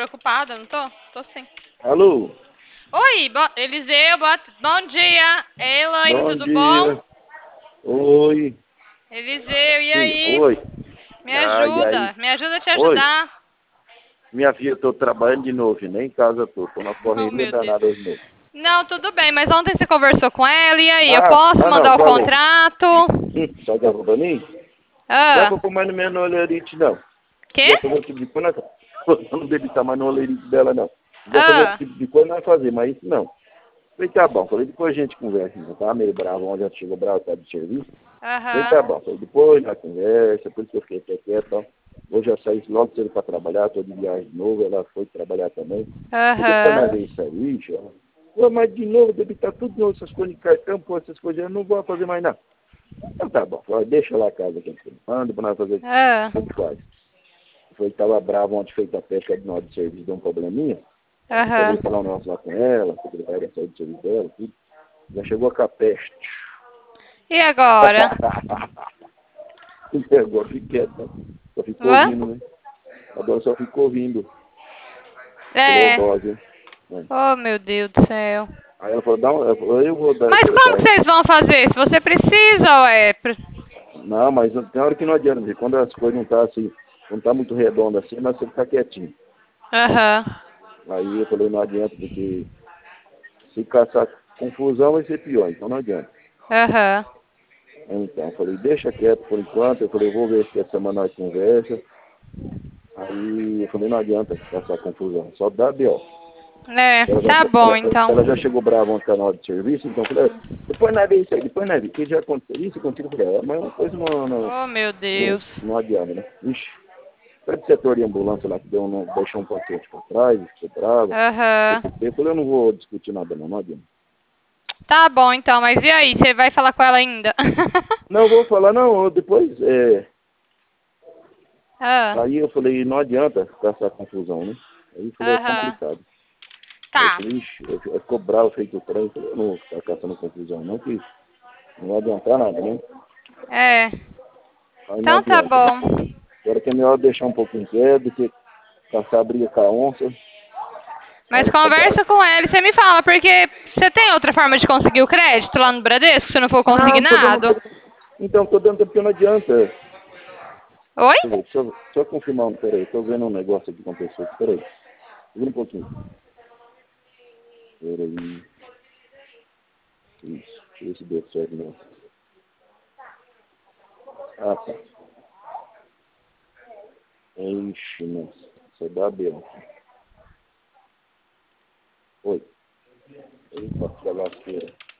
Preocupada, não tô? Tô sim. Alô? Oi, Eliseu, bom dia. Ei, Elaine, Bom tudo bom? dia. Oi. Eliseu, e Sim, aí? oi. E aí? Me ajuda a te Oi. ajudar. Minha filha, eu tô trabalhando de novo, nem em casa tô na Oh, correria meu Deus. danada hoje mesmo. Não, tudo bem, mas ontem você conversou com ela, e aí? Eu Ah, posso não, mandar o falei. contrato? Só que pra mim? Dá Ah, pra pôr mais no meu olerite, não. quê? Já fazer esse tipo de coisa, eu não debitar mais no olerite dela, não. Já fazer esse Ah, tipo de coisa, não vai fazer, mas isso não. Falei, tá bom. Falei, depois a gente conversa. Eu tava meio bravo, onde já chegou bravo, tá de serviço. Falei, tá aham, bom. Falei, depois na conversa, por isso que eu fiquei até quieto, ó. Hoje eu saí logo cedo para trabalhar, tô de viagem de novo, ela foi trabalhar também. E depois na aham. vez sair, ó, mas de novo, debitar tudo de novo, essas coisas de cartão, pô, essas coisas, eu não vou fazer mais nada. Então tá bom, falei, deixa lá a casa que a gente manda pra nós fazer Ah, o que faz. Foi que tava bravo ontem, feito a pesca de nós de serviço, deu um probleminha. aham. Falei falar um negócio lá com ela, a secretária saiu de serviço dela, tudo. Já chegou com a peste. E agora? Agora fico quieto, só fico Hã? ouvindo, né? Agora só fico ouvindo. É. Overdose. Né? Oh, meu Deus do céu. Aí ela falou, ela falou, eu vou dar Mas como que secretária. vocês vão fazer? Se você precisa, ué. Não, mas tem hora que não adianta, porque quando as coisas não tá assim, não tá muito redonda assim, mas você fica quietinho. Aham. Aí eu falei, não adianta, porque se caçar confusão vai ser pior, então não adianta. Aham. Então, eu falei, deixa quieto por enquanto, eu falei, vou ver se essa semana nós conversa. Aí eu falei, não adianta caçar confusão, só dá B.O. É, Ela já, tá bom então. ela já chegou brava ontem na hora de serviço, então eu falei, depois nós vemos isso aí, depois nós vemos, que já aconteceu isso contigo, eu falei, mas uma coisa Oh, meu Deus. não adianta, né? Ixi, foi do setor de ambulância lá que deixou um paciente para trás, ficou brava. Aham. Eu falei, eu não vou discutir nada não, não adianta. Tá bom então, mas e aí? Você vai falar com ela ainda? Não, vou falar, não, depois, Ah. aí eu falei, não adianta com essa confusão, né? Aí eu falei, é Aham. complicado. Aí eu Tá. falei, ixi, eu ficou bravo, feito o trem, eu falei, eu não vou ficar caçando confusão não, que não vai adiantar nada, né? É. Aí não Então tá adianta. bom. Agora que é melhor deixar um pouquinho quieto do que caçar a briga com a onça. Mas Aí tá bravo. conversa com ela e você me fala, porque você tem outra forma de conseguir o crédito lá no Bradesco, se não for Não, tô dando. consignado? Então, tô dando porque não adianta. Oi? Deixa eu confirmar, peraí, tô vendo um negócio aqui com a pessoa. Peraí, segura um pouquinho. Peraí. Isso, deixa eu ver se deu certo não. Ah, tá. Ixi, nossa. Isso é da Bela. Oi. Eita, que lasqueira.